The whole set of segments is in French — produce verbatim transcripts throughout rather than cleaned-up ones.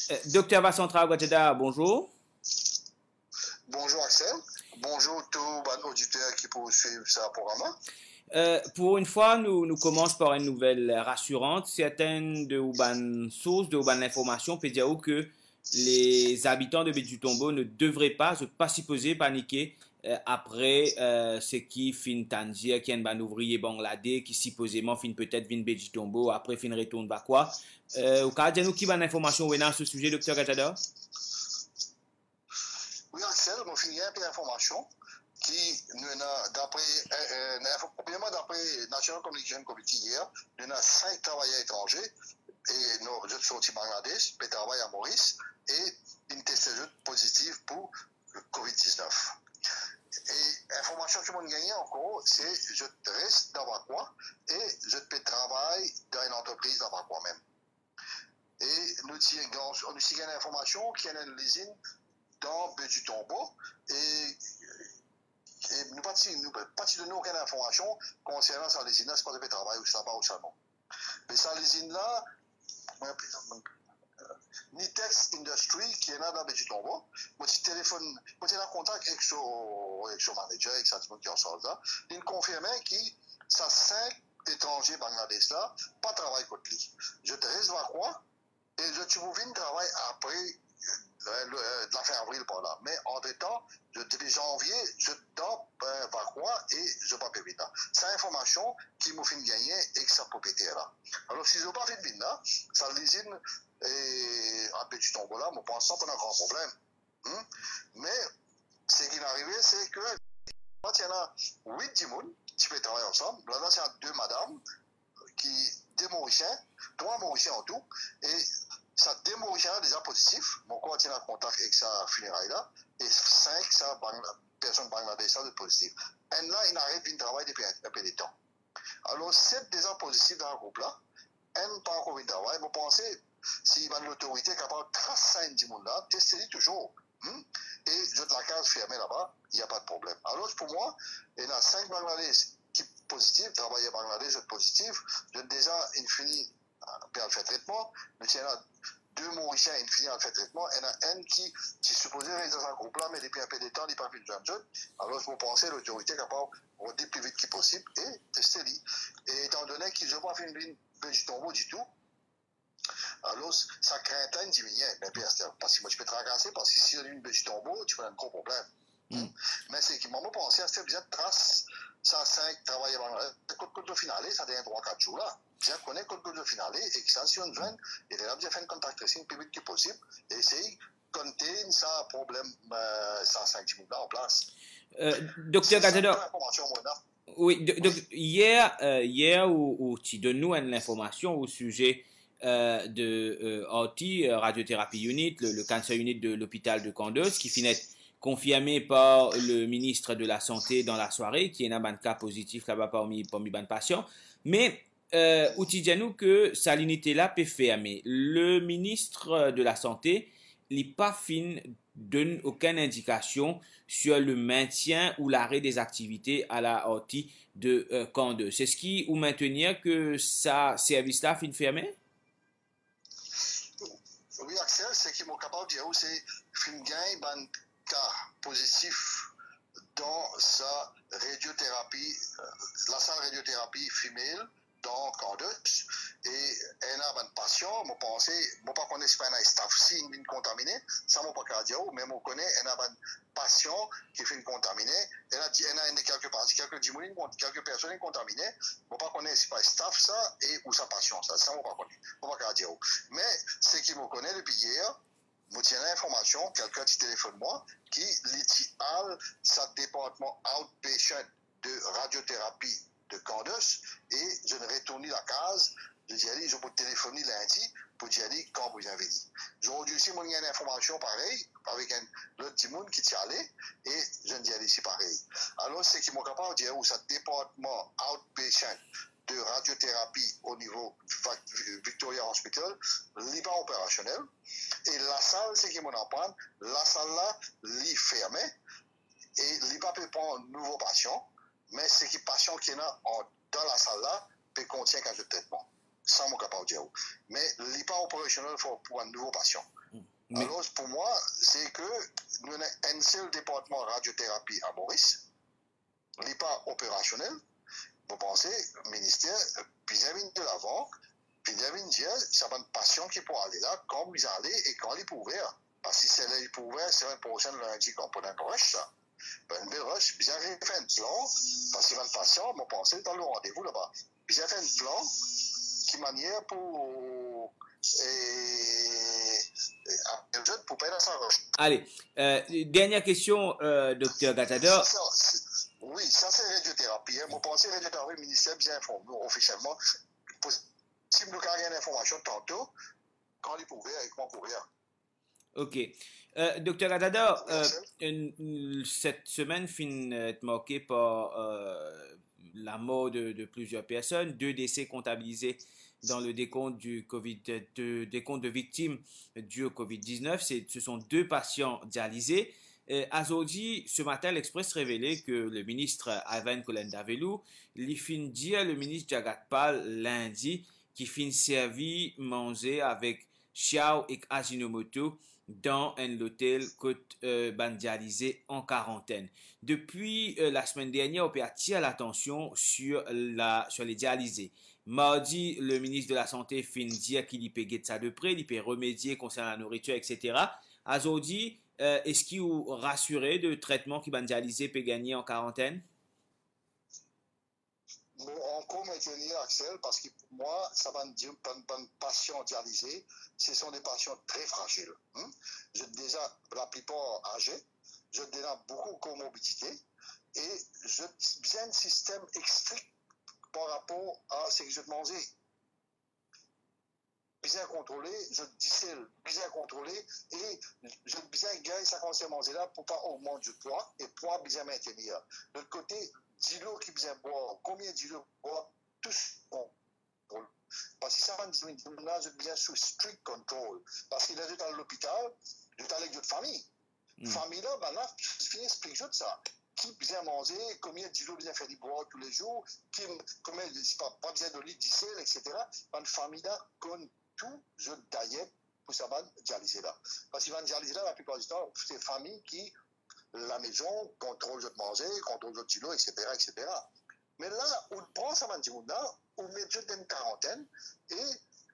Euh, Docteur Vassantra Ouattara, bonjour. Bonjour Axel, bonjour tous les auditeurs qui poursuivent ce programme. Euh, pour une fois, nous, nous commençons par une nouvelle rassurante. Certaines de Ouban sources, de Ouban information, peut dire que les habitants de Bédu-Tombo ne devraient pas, se pas supposer paniquer euh, après euh, ce qui fin Tangier, qui est un ouvrier bangladais, qui supposément fin peut-être vin Bédu-Tombo, après fin retourne va quoi. Euh, au cas nous qui ban information à ce sujet, docteur Gatada? Oui Axel, je finis un peu d'informations qui, d'après, euh, euh, premièrement d'après National Communication Committee hier, nous avons cinq travailleurs étrangers et nous autres sortis Bangladesh, qui travaillent à Maurice et une test positive pour le covid dix-neuf. Et l'information que je gagné encore, c'est que je reste dans Vakwa et je peux travailler dans une entreprise dans Vakwa même. Et nous avons aussi une information qui est une usine dans Bédu-Tombo et, et nous partis nous partis de nous aucune information concernant cette usine là, c'est pas de travail ou ça pas ou ça non. Mais cette usine là, Nitex Industry qui est là dans Bédu-Tombo, moi petit téléphone, moi j'ai en contact avec son avec son manager, avec sa qui en sort là, il confirmait que ça cinq étrangers bangladais là pas travail contre lui. Je te reste voir quoi et je tu vous viens travailler après Le, le, de la fin avril par là. Mais entre-temps, je début janvier, je dois euh, quoi et je ne pas payer là. C'est l'information qui m'a fait gagner et que ça propriétaire là. Alors, si je n'ai pas fait de là, ça l'usine et un petit tombeau là, je pense pas qu'on a un grand problème. Hmm? Mais, ce qui est arrivé, c'est que quand il y en a huit dimoun qui peuvent travailler ensemble, là, c'est deux madames qui, deux Mauriciens, trois Mauriciens en tout, et ça démourra déjà positif, mon corps tient en contact avec sa funéraille là, et cinq, ça, personnes bangladaises de positif. Et là, il arrive un travail depuis un peu de temps. Alors, sept déjà positifs dans le groupe là, un pas encore un travail, vous pensez, si l'autorité est capable de tracer un petit monde là, testez toujours. Hmm? Et je la case fermée là-bas, il n'y a pas de problème. Alors, pour moi, il y a cinq bangladaises qui sont positifs, travaillent à Bangladesh positifs, j'ai déjà infini puis elle fait traitement, mais il y en a deux Mauriciens infinis en fait traitement, il y en a un qui, qui supposé être dans un groupe là, mais depuis un peu de temps, il n'est pas vu de jeune jeune. Alors, je vous pensais, l'autorité est capable de rôder plus vite que possible et tester lui. Et étant donné qu'ils n'ont pas fait une ligne du tombeau du tout, alors, ça craint une diminution, mais bien, parce que moi, tu peux te ragasser, parce que si tu as une du tombeau, tu peux avoir un gros problème. Mm. Mais c'est qu'ils m'ont pensé à ce bien de trace, ça cinq travailleurs le code de finale, ça devient trois quatre jours là. Bien connaît le code de finale, et que ça, si on vient, il est là, bien fait un contact tracing le plus vite que possible, et essayer de contenir ça problème, euh, ça cinq jours là en place. Euh, docteur Gateda, oui, de, de, oui, hier, euh, hier où, où tu donnes nous l'information au sujet euh, de euh, R T, euh, radiothérapie unit, le, le cancer unit de l'hôpital de Candos, qui finit confirmé par le ministre de la Santé dans la soirée, qui est un cas positif là-bas parmi, parmi les patients. Mais, euh, où tu dis nous que sa unité là peut fermer. Le ministre de la Santé, il n'est pas fin donne aucune indication sur le maintien ou l'arrêt des activités à la R T de euh, Candos. C'est ce qui ou maintenir que sa service là fin fermé? Oui, Axel, c'est qui m'ont capable de dire c'est fin gain ban cas positif dans sa radiothérapie, la salle radiothérapie femelle dans Candos. Et un a un patient, je pense, je ne connais pas un staff si il est contaminé, ça ne m'a pas cardio, mais je connais un patient qui est contaminé, il a dit, il y a quelques quelques quelques personnes contaminées, je ne connais pas staff ça et ou sa patient, ça, ça ne m'a pas connu, je ne pas cardio. Mais ce qui me connaît depuis hier, je tiens l'information, quelqu'un qui téléphone moi, qui l'itial sa département outpatient de radiothérapie de Candos, et je ne retourne la case, je dis, allez, je peux téléphoner lundi pour dire, allez, quand vous avez dit. Aujourd'hui aussi, moi, il y a une information pareille, avec un autre petit monde qui t'y allait, et je ne dis, allez, c'est pareil. Alors, c'est qui m'ont capable de dire, où ça département outpatient de radiothérapie au niveau Victoria Hospital, n'est pas opérationnel. Et la salle, c'est qui m'en apprend, la salle là, l'est fermée, et l'est pas peut prendre un nouveau patient, mais c'est qui patient qui est là dans la salle là, peut contient qu'un jeu de traitement. Ça, je capable de dire. Mais il n'est pas opérationnel pour, pour un nouveau patient. Mais... Alors, pour moi, c'est que nous avons un seul département radiothérapie à Maurice. Il n'est pas opérationnel. Vous pensez, le ministère, puis il vient de l'avant, puis il vient dire, ça va un patient qui peut aller là, quand vous allez et quand il peut ouvrir. Parce que si c'est pour ouvrir, c'est un prochain lundi qu'on peut un rush, ça. Ben, une rush, bien fait un plan, parce qu'il y a un patient, vous pensez, dans le rendez-vous là-bas. Bien fait un plan, qui manière pour. Et, et, pour payer sa rush. Allez, euh, dernière question, euh, docteur Gatador. Ça, ça, oui, ça c'est radiothérapie. Hein. Moi, je pense que radiothérapie, le ministère bien informé officiellement. Si nous avons une information tantôt, quand il pouvait, avec moi pour rien. Ok. Euh, docteur Gatador, euh, cette semaine finit être marquée par euh, la mort de, de plusieurs personnes, deux décès comptabilisés dans le décompte du COVID, de, décompte de victimes dues au covid dix-neuf. C'est, ce sont deux patients dialysés. Euh, Aujourd'hui, ce matin, l'Express révélait que le ministre Alvin Kolen-Davelou, lui fin dire le ministre Jagat-Pal lundi, qui fin servi manger avec Xiao et Ajinomoto dans un hôtel côte euh, bandialisé en quarantaine. Depuis euh, la semaine dernière, on peut attirer l'attention sur, la, sur les dialysés. Mardi, le ministre de la Santé fin dire qu'il y peut guetter ça de près, il peut remédier concernant la nourriture, et cetera. Aujourd'hui, euh, est-ce qu'il vous rassuré de traitement qui bandialisé peut gagner en quarantaine? Bon, encore maintenir, Axel, parce que pour moi, ça va dire un patient dialysé, ce sont des patients très fragiles. Hein? J'ai déjà la plupart âgés, j'ai déjà beaucoup de comorbidités et j'ai bien un système strict par rapport à ce que je mangeais. Bien contrôlé, je discèle, bien contrôlé et je bien gagner ça quand c'est mangé là pour pas augmenter du poids et poids bien maintenir. De l'autre côté, d'îlots qui bien boire, combien d'îlots boire, tous bon. Parce que ça va dire là, je bien sous strict control. Parce qu'il est dans l'hôpital, je suis avec d'autres familles. Mm. Famille là, ben là, je finis expliquer ça. Qui bien manger, combien d'îlots bien faire du boire tous les jours, qui, combien, pas, pas bien de lit, d'icelle, et cetera. Une famille là, comme tout, je diète pour ça va dialyser là. Parce qu'il va dialyser là, la plupart du temps, c'est des familles qui, la maison, contrôle de manger, contrôle de kilos, et cetera, et cetera. Mais là, on prend ça, là, on met juste une quarantaine et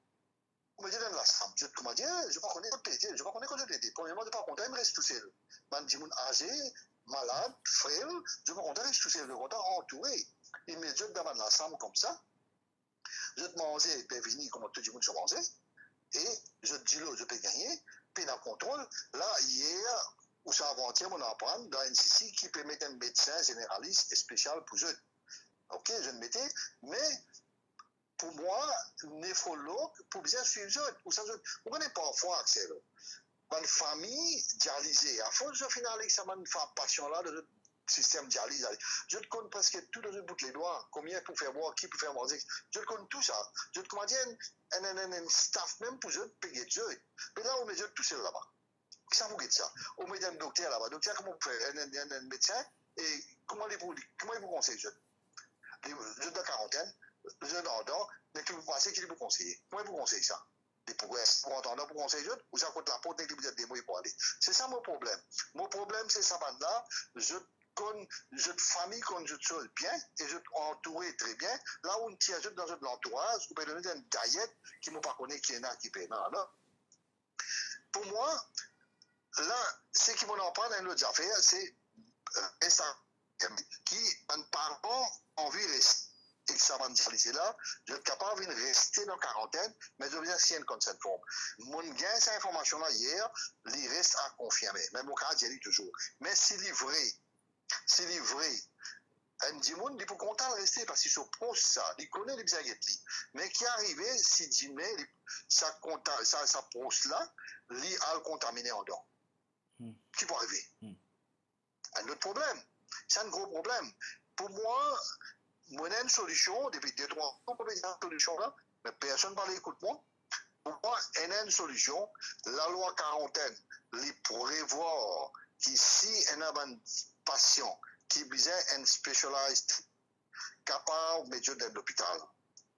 on met dans la salle. Je comment dire, je ne sais pas qu'on est pété, je ne sais pas qu'on est qu'on est pété. Premièrement, je ne sais pas qu'on il me reste tout seul. Mandimoun âgé, malade, frêle, je me compte reste tout seul, je me compte entouré. Il met juste dans la salle comme ça. Je te manger, et puis venir comme tout le monde se mangeait. Et je te dis là, je peux gagner. Puis dans le contrôle, là, hier, ou ça avant-hier, on apprend dans N C C qui peut mettre un médecin généraliste et spécial pour eux. Ok, je le mettais, mais pour moi, néphrologue, pour bien suivre eux. Vous connaissez parfois, Axel, une famille dialysée. À force de finir avec ça, une passion-là, de système dialyse. Je te connais presque tout dans le bout de les doigts. Combien pour faire boire, qui peut faire manger. Je te connais tout ça. Je te connais un, un, un, un staff même pour eux, payer eux. Mais là, on met eux tout seul là-bas. Ça vous guette ça. On met un docteur là-bas. Docteur, comment vous faites un, un, un médecin et comment il vous, comment il vous conseille, je Je de quarantaine, je d'endors, mais que vous pensez qu'il vous conseille. Comment il vous conseille ça? Des progrès pour entendre pour conseiller, ou ça compte la porte dès que vous êtes démouillé pour aller. C'est ça mon problème. Mon problème, c'est ça là. Je connais, je famille quand je suis bien et je entouré très bien. Là où on tient dans l'entourage, vous pouvez donner une diète qui ne m'a pas connu qui est là, qui paye. Non, non. Pour moi, là, ce qui m'en prend dans l'autre affaire, c'est euh, ça qui, un parent, envie de rester. Et que ça va me dire là, je suis capable de rester dans la quarantaine, mais je viens sienne comme cette forme. Mon gain, cette information-là hier, il reste à confirmer. Même au cas, je dis toujours. Mais s'il est vrai, s'il est vrai, un dimoun, il faut content de rester parce qu'il se pose ça, il connaît les bisaguettes. Mais qui est arrivé, si dîner, ça, ça, ça pose là, il a contaminé en dedans. Mm. Qui peut arriver? Mm. Un autre problème. C'est un gros problème. Pour moi, moi, j'ai une solution, depuis deux, trois ans, pour une solution là, mais personne ne parle, écoute-moi. Pour moi, il y a une solution. La loi quarantaine, les prévoir qu'ici, il y a un patient qui a besoin d'un spécialiste capable de mettre dans l'hôpital.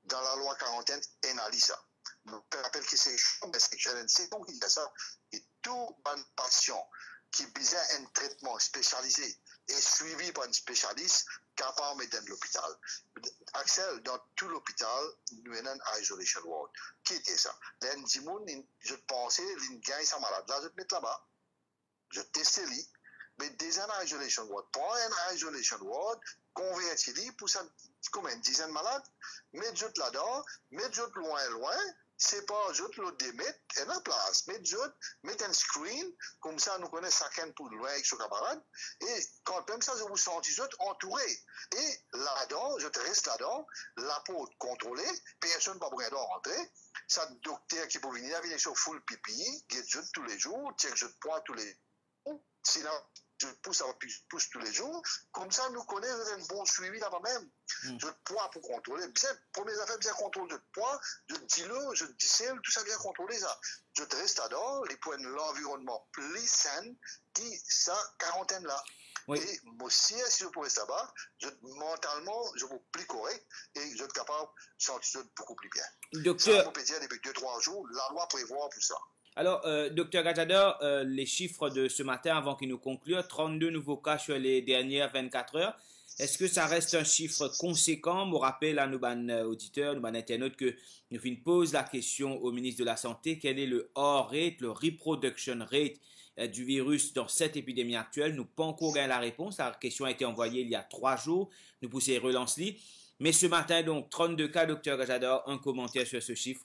dans la loi quarantaine, analyse ça. Je me rappelle que c'est c'est donc il y a ça. Et tout bonne patient qui a besoin d'un traitement spécialisé et suivi par un spécialiste capable de dans l'hôpital. Axel, dans tout l'hôpital, nous avons un isolation ward. Qui était ça? Je pensais qu'il gagne sa malade. Là, je te mets là-bas. Je testais lui. Mais déjà un isolation ward. Prends un isolation ward, convertis-lui pour ça, combien? Une dizaine de malades. Mets-le là-dedans, mets-le loin, loin. C'est pas juste le démettre et la place. Mais juste mettre un screen, comme ça nous connaissons chacun pour loin avec son camarade. Et quand même ça, je vous sens juste entouré. Et là-dedans, je te reste là-dedans, la peau contrôlée, personne ne va pas rentrer. Ça, docteur qui peut venir, venir sur full pipi, get juste tous les jours, check juste poids tous les jours. Sinon, je pousse, ça pousse tous les jours. Comme ça, nous connaissons un bon suivi là-bas même. Mm. Je poids pour contrôler. Bien, première affaire, bien contrôle de poids. Je dis-le, je dis tout ça bien contrôler ça. Je te reste là-dedans, les points de l'environnement plus sain, qui ça, quarantaine là. Oui. Et moi aussi, si je pourrais là-bas, je, mentalement, je vais plus correct et je suis capable de sentir beaucoup plus bien. Docteur... Ça, on peut dire depuis deux trois jours, la loi prévoit pour ça. Alors, euh, docteur Gajador, euh, les chiffres de ce matin, avant qu'il nous conclue, trente-deux nouveaux cas sur les dernières vingt-quatre heures. Est-ce que ça reste un chiffre conséquent? Je rappelle à nos auditeurs, nos internautes, que nous posons la question au ministre de la Santé, quel est le R rate, le reproduction rate euh, du virus dans cette épidémie actuelle? Nous n'avons pas encore gagné la réponse. La question a été envoyée il y a trois jours. Nous poussons relance-li. Mais ce matin, donc, trente-deux cas, docteur Gajador, un commentaire sur ce chiffre?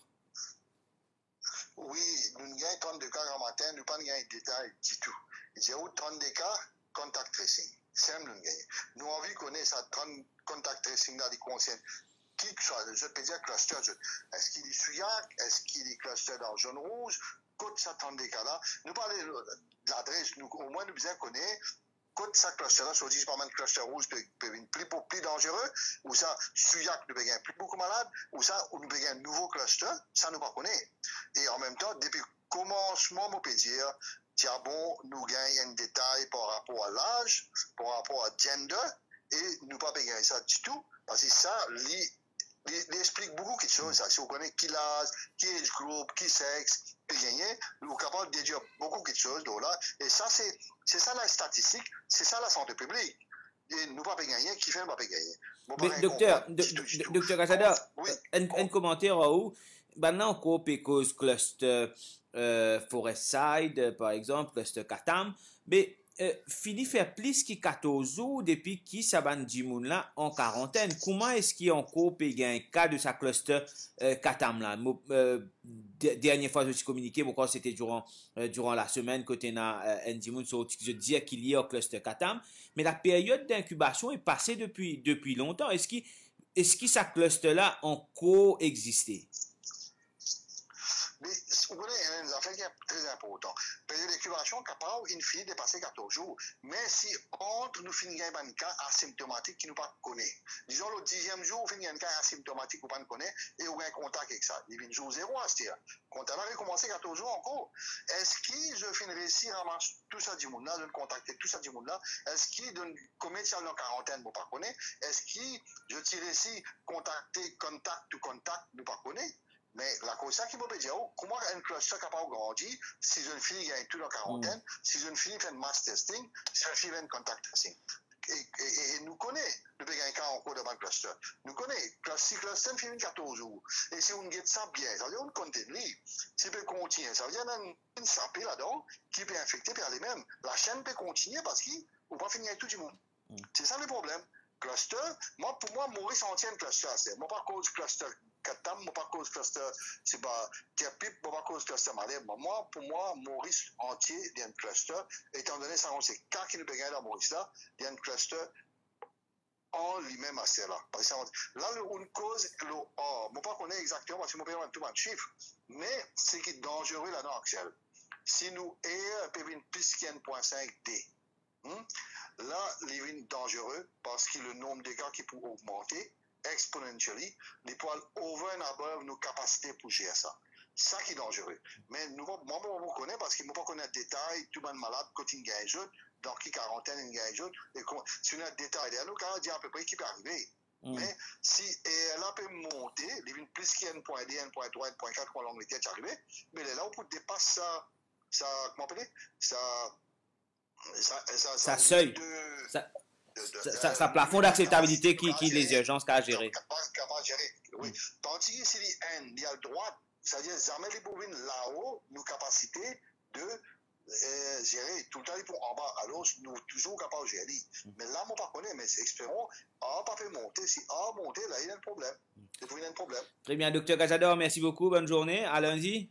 Oui, nous gagnons trente-deux cas en matin, nous n'avons pas de détails du tout. Il y a trente-deux cas, contact tracing. C'est nous gagnons. Nous avons vu qu'on ait ça, contact tracing dans les concernés. Qui que soit, je peux dire cluster. Est-ce qu'il est Souillac? Est-ce qu'il est cluster dans le jaune rouge? Côte ça, trente-deux cas là. Nous parlons de l'adresse, au moins nous besoin connaître. Côte ça, cluster là, soit dit par un cluster rouge peut être plus, plus dangereux, ou ça, Souillac nous besoin plus beaucoup malade, ou ça, nous besoin un nouveau cluster, ça nous pas connaît. Et en même temps, depuis le commencement, on peut dire, tiens bon, nous gagnons un détail par rapport à l'âge, par rapport à gender, et nous pas gagner ça du tout, parce que ça, il explique beaucoup de choses. Ça. Si on connaît qui l'âge, qui age group, qui sexe, qui gagner, nous sommes capables de dire beaucoup de choses. Là. Et ça, c'est, c'est ça la statistique, c'est ça la santé publique. Et nous ne pouvons pas gagner, qui fait ne pas gagner. Bon, mais docteur, docteur Gajador, oui. un, un commentaire en haut. Maintenant, on peut cause cluster euh, Forestside, par exemple, cluster Katam, mais euh, fini faire plus que quatorze jours depuis qui Saban Djimoun là en quarantaine. Comment est-ce qu'il y a encore un cas de sa cluster euh, Katam là? Euh, dernière fois que je suis communiqué, bon, c'était durant, euh, durant la semaine que tu as un Djimoun, je dis qu'il y a un cluster Katam, mais la période d'incubation est passée depuis, depuis longtemps. Est-ce qu'il est-ce que sa cluster là encore existé? Mais vous voyez, il y a une affaire qui est très importante. La période d'incubation capable, il finit de dépasser quatorze jours. Mais si entre nous finissons un cas asymptomatique qui nous pas connaît, disons le dixième jour, on finit un cas asymptomatique qui nous pas connaît et on a un contact avec ça. Il vient jour zéro à ce dire. Quand on a recommencé quatorze jours encore, est-ce que je finis réussir à marcher tout ça du monde là, de contacter tout ça du monde là? Est-ce qu'il donne combien de temps en quarantaine, nous pas connaît? Est-ce que je tire ici contacter contact to contact, nous pas connaît? Mais la chose qui peut dire, comment un cluster capable de grandir si je ne finis gagne tout en quarantaine, mm. si je ne finis faire mass testing, si je ne finis faire contact tracing. Et, et, et nous connaissons, nous avons un cas encore devant le cluster. Nous connaissons, si le cluster finit quatorze jours, et si on get ça bien, ça veut dire qu'on continue, si on peut continuer, ça veut dire qu'on a une sapée là-dedans qui peut infecter par les mêmes. La chaîne peut continuer parce qu'on ne peut pas finir avec tout le monde. Mm. C'est ça le problème. Cluster, moi, pour moi, Maurice en tient un cluster, c'est moi pas cause cluster. Katam, moi pas cause cluster, c'est pas Tiapip, moi pas cause cluster malade. Moi, pour moi, Maurice entier, il y a un cluster, étant donné ça, on sait quand il nous peut gagner dans Maurice là, il y a un cluster en lui-même assez là. Par exemple, là, une cause, le A, moi pas connaître exactement, parce que moi pas tout le chiffre, mais c'est qui est dangereux là dans Axel. Si nous ayons un P V plus qu'un virgule cinq D, hmm, là, il est dangereux parce que le nombre de cas qui peut augmenter exponentially, les poils over and above nos capacités pour gérer ça. Ça qui est dangereux. Mais nous, moi, moi, je connais parce que moi, je connais le détail, tout le monde malade, quand il y a un dans qui quarantaine, il y a un et si on a le détail derrière nous, quand on dit à peu près qui peut arriver. Mm. Mais si elle peut monter, il vient plus qu'un point deux, un point trois, un point quatre, quand l'Angleterre est arrivé, mais là, on peut dépasser ça, ça, comment on appelle ça, ça, ça, ça seuil. De, ça, de, de, ça, ça, ça plafond d'acceptabilité qui, qui les urgences qu'a géré. Capable de gérer, oui. Mm. Tandis que si il y a le droit, c'est-à-dire jamais les bovines là-haut, nos capacités de euh, gérer tout le temps pour en bas. Alors, nous toujours capables de gérer. Mm. Mais là, moi, pas connais, mais espérons, A pas fait monter. Si A monter, là, il y a un problème. Mm. Il y a un problème. Très bien, docteur Cazador, merci beaucoup. Bonne journée. À lundi.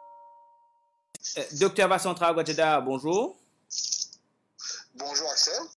Euh, docteur Vassantra Ouattara, bonjour. Bonjour Axel.